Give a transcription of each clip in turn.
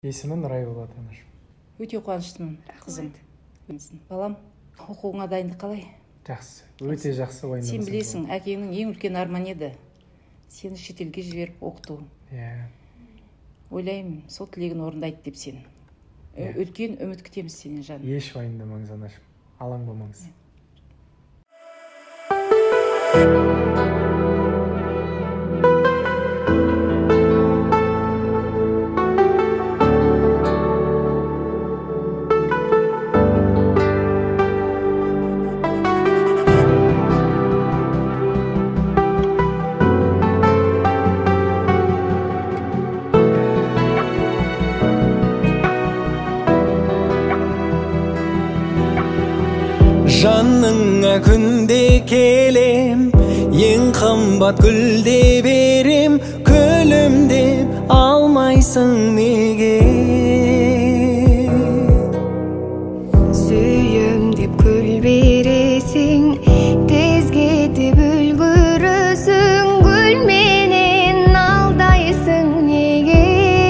Есімі Нұрай болады, анашым. Өте қуаныштымын, қызым. Балам, оқуыңа дайындық қалай? Жақсы, өте жақсы уайымдамасаң. Сен білесің, әкеңнің ең үлкен арманы еді. Сені шетелге жіберіп оқыту. Ойлаймын, сол тілегін орындайды деп сен. Үлкен үміт күтеміз сенен, жаным. Еш уайымдамаңыз, анашым. Алаң болмаңыз. Жаныңа күнде келем, ең қымбат гүлде берем, күлімдеп алмайсың неге? Сүйем деп күл бересің, тез кетіп үлгірісің, гүл менен алдайсың неге?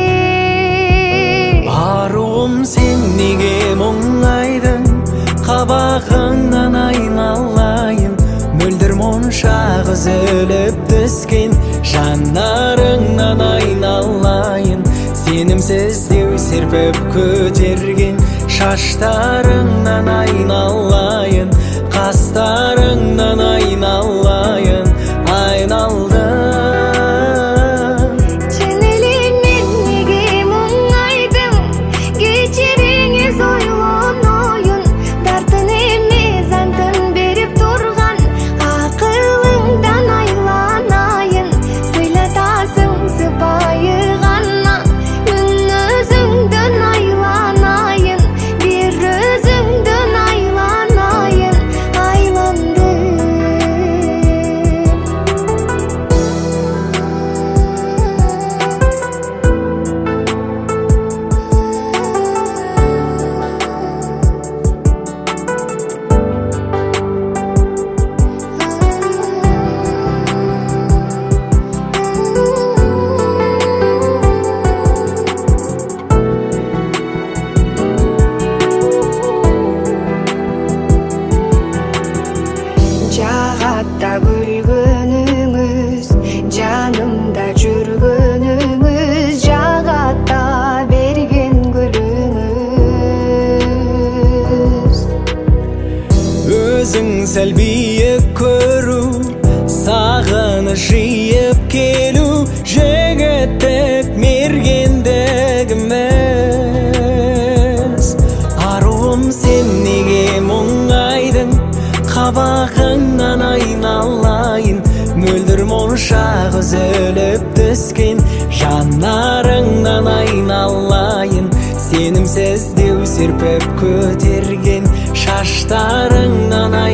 Аруым, сен неге мұңайдың? Қабағыңнан айналайын, мөлдір моншақ үзіліп түскен жанарыңнан айналайын, сенімсіз деу серпіп көтерген шаштарыңнан айналайын, қастарыңнан айналайын, айналдым. Ченелемен неге мұңайдым, кешіріңіз ойлон ойын, дартын емес антын беріп тұрған, ақылыңдан айланайын, сөйлетасың сыпайы ғана, үн өзіңден айланайын, бір өзіңден айланайын, айландым. Жағатта күлгеніңіз, жанымда жүргеніңіз, жағатта берген гүліңіз. Өзің сәл биік көру, сағыныш жиып келу, жігіттік мергендігіміз. Аруым, сен неге мұңайдың? Қабағыңнан айналайын, мөлдір моншақ үзіліп түскен жанарыңнан айналайын, сенімсіз деу серпіп көтерген шаштарыңнан